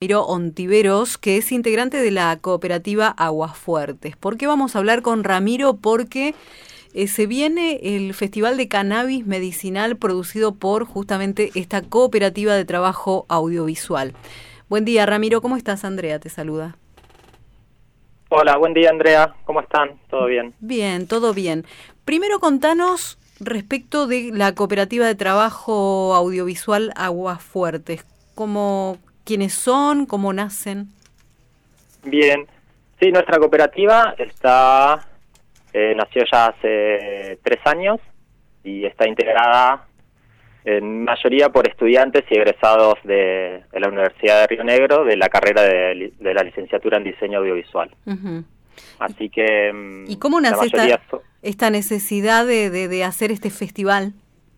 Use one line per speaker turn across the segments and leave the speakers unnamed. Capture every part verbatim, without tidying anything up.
Ramiro Ontiveros, que es integrante de la cooperativa Aguasfuertes. ¿Por qué vamos a hablar con Ramiro? Porque eh, se viene el Festival de Cannabis Medicinal producido por justamente esta cooperativa de trabajo audiovisual. Buen día, Ramiro. ¿Cómo estás? Andrea te saluda.
Hola, buen día, Andrea. ¿Cómo están? ¿Todo bien?
Bien, todo bien. Primero contanos respecto de la cooperativa de trabajo audiovisual Aguasfuertes. ¿Cómo, quiénes son? ¿Cómo nacen?
Bien. Sí, nuestra cooperativa está eh, nació ya hace tres años y está integrada en mayoría por estudiantes y egresados de, de la Universidad de Río Negro de la carrera de, de la licenciatura en diseño audiovisual. Uh-huh. Así que...
¿Y cómo nace esta, so... esta necesidad de, de, de hacer este festival?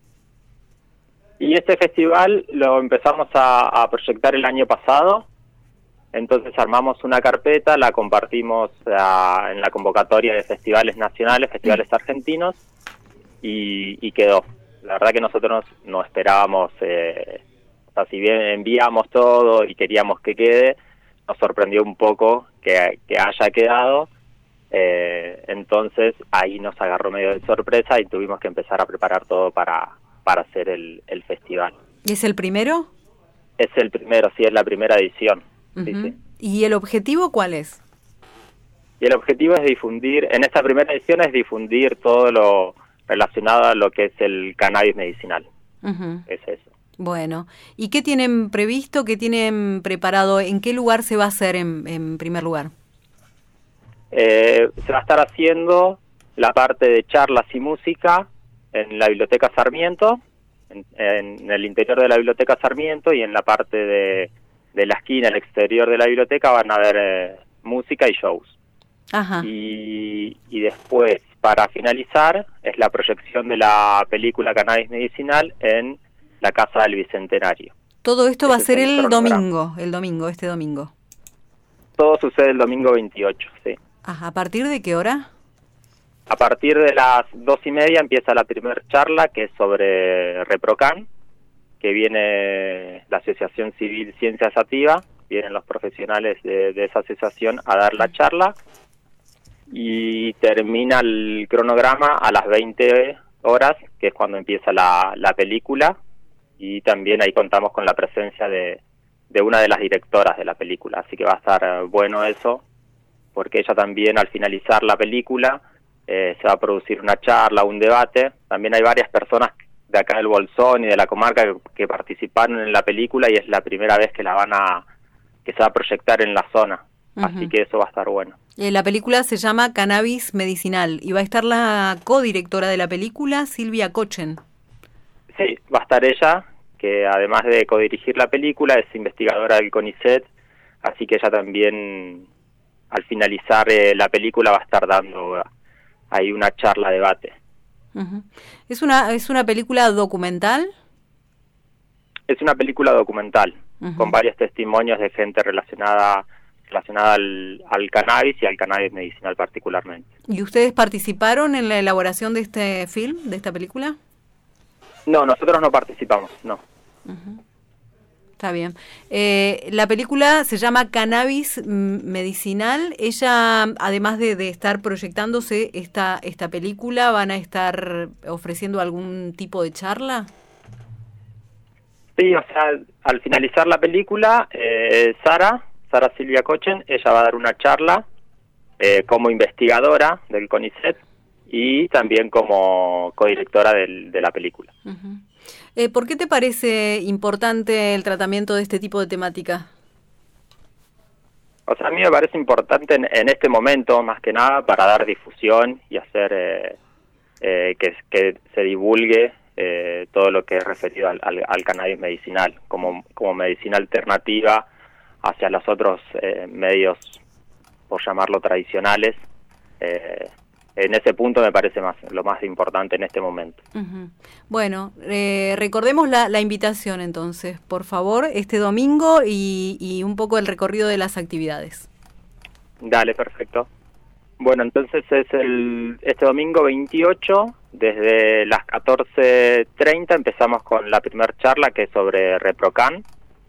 Y este festival lo empezamos a, a proyectar el año pasado, entonces armamos una carpeta, la compartimos a, en la convocatoria de festivales nacionales, festivales mm. argentinos, y, y quedó. La verdad que nosotros no esperábamos, eh, o sea, si bien enviamos todo y queríamos que quede, nos sorprendió un poco que, que haya quedado, eh, entonces ahí nos agarró medio de sorpresa y tuvimos que empezar a preparar todo para... para hacer el, el festival.
¿Y es el primero?
Es el primero, sí, es la primera edición.
Uh-huh.
Sí, sí.
¿Y el objetivo cuál es?
Y el objetivo es difundir, en esta primera edición es difundir todo lo relacionado a lo que es el cannabis medicinal. Uh-huh. Es eso.
Bueno, ¿y qué tienen previsto, qué tienen preparado? ¿En qué lugar se va a hacer en, en primer lugar?
Eh, se va a estar haciendo la parte de charlas y música en la Biblioteca Sarmiento, en, en el interior de la Biblioteca Sarmiento, y en la parte de, de la esquina, el exterior de la biblioteca, van a haber eh, música y shows.
Ajá.
Y, y después, para finalizar, es la proyección de la película Cannabis Medicinal en la Casa del Bicentenario.
Todo esto Ese va a ser el, el domingo, el domingo, este domingo.
Todo sucede el domingo veintiocho, sí.
Ajá. ¿A partir de qué hora?
A partir de las dos y media empieza la primera charla, que es sobre ReproCan, que viene la Asociación Civil Ciencia Sativa, vienen los profesionales de, de esa asociación a dar la charla, y termina el cronograma a las veinte horas, que es cuando empieza la, la película, y también ahí contamos con la presencia de, de una de las directoras de la película, así que va a estar bueno eso, porque ella también al finalizar la película... Eh, se va a producir una charla, un debate. También hay varias personas de acá del Bolsón y de la comarca que, que participaron en la película y es la primera vez que la van a que se va a proyectar en la zona. Uh-huh. Así que eso va a estar bueno.
Eh, la película se llama Cannabis Medicinal y va a estar la codirectora de la película, Silvia Kochen.
Sí, va a estar ella, que además de codirigir la película es investigadora del CONICET, así que ella también al finalizar eh, la película va a estar dando... hay una charla debate.
Uh-huh. ¿Es una es una película documental?
Es una película documental, uh-huh. con varios testimonios de gente relacionada relacionada al, al cannabis y al cannabis medicinal particularmente.
¿Y ustedes participaron en la elaboración de este film, de esta película?
No, nosotros no participamos, no.
Uh-huh. Está bien. Eh, la película se llama Cannabis Medicinal. Ella, además de, de estar proyectándose esta, esta película, ¿van a estar ofreciendo algún tipo de charla?
Sí, o sea, al finalizar la película, eh, Sara, Sara Silvia Kochen, ella va a dar una charla eh, como investigadora del CONICET y también como codirectora del, de la película.
Uh-huh. Eh, ¿Por qué te parece importante el tratamiento de este tipo de temática?
O sea, a mí me parece importante en, en este momento, más que nada, para dar difusión y hacer eh, eh, que, que se divulgue eh, todo lo que es referido al, al, al cannabis medicinal, como, como medicina alternativa hacia los otros eh, medios, por llamarlo tradicionales. Eh, En ese punto me parece más lo más importante en este momento.
Uh-huh. Bueno, eh, recordemos la, la invitación entonces, por favor, este domingo y, y un poco el recorrido de las actividades.
Dale, perfecto. Bueno, entonces es el este domingo veintiocho, desde las catorce treinta empezamos con la primera charla que es sobre ReproCan.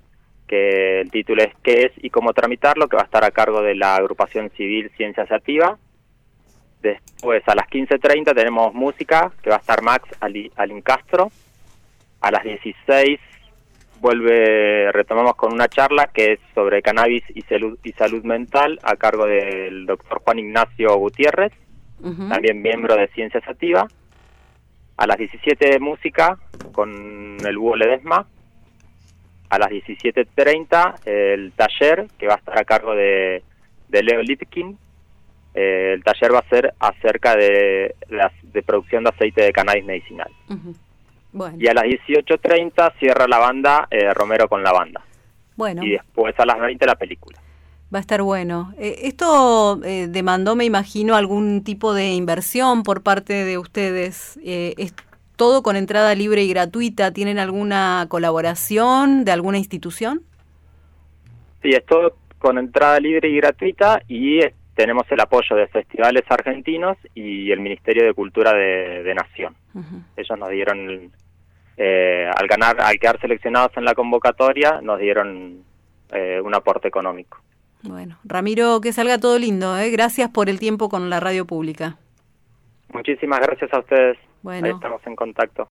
que el título es ¿Qué es y cómo tramitarlo?, que va a estar a cargo de la agrupación civil Ciencia Sativa. Después, a las quince treinta tenemos música, que va a estar Max Alincastro. A las dieciséis vuelve, retomamos con una charla que es sobre cannabis y salud, y salud mental, a cargo del doctor Juan Ignacio Gutiérrez, uh-huh. también miembro de Ciencia Sativa. A las diecisiete música con el Búho Ledesma. A las diecisiete treinta el taller, que va a estar a cargo de, de Leo Lipkin. Eh, el taller va a ser acerca de, de, de producción de aceite de cannabis medicinal. Uh-huh. Bueno. Y a las dieciocho treinta cierra la banda eh, Romero con la banda.
Bueno.
Y después a las veinte la película.
Va a estar bueno. Eh, esto eh, demandó, me imagino, algún tipo de inversión por parte de ustedes. Eh, ¿Es todo con entrada libre y gratuita? ¿Tienen alguna colaboración de alguna institución?
Sí, es todo con entrada libre y gratuita, y eh, tenemos el apoyo de festivales argentinos y el Ministerio de Cultura de, de Nación. Uh-huh. Ellos nos dieron, eh, al ganar, al quedar seleccionados en la convocatoria, nos dieron eh, un aporte económico.
Bueno, Ramiro, que salga todo lindo, ¿eh? Gracias por el tiempo con la radio pública.
Muchísimas gracias a ustedes.
Bueno.
Ahí estamos en contacto.